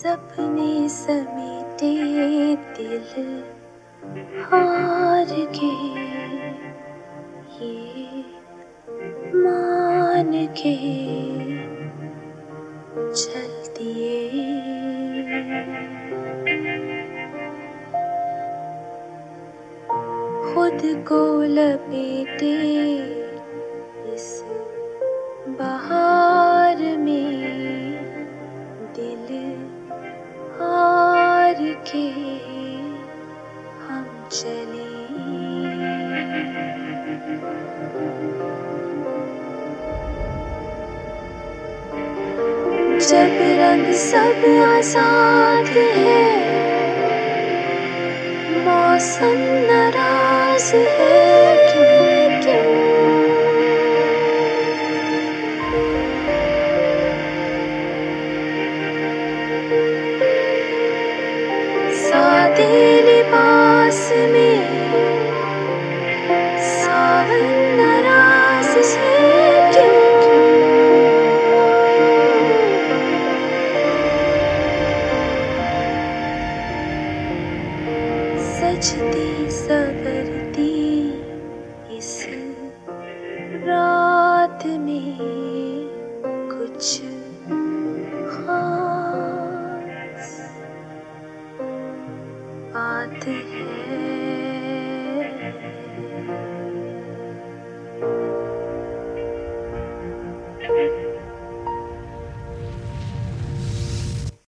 सपने समेटे दिल हार के ये मान के चल दिए। खुद को लपेटे इस बहार में दिल हार के हम चले। जब रंग सब आजाद है, मौसम नाराज है क्यों? सादे लिबास में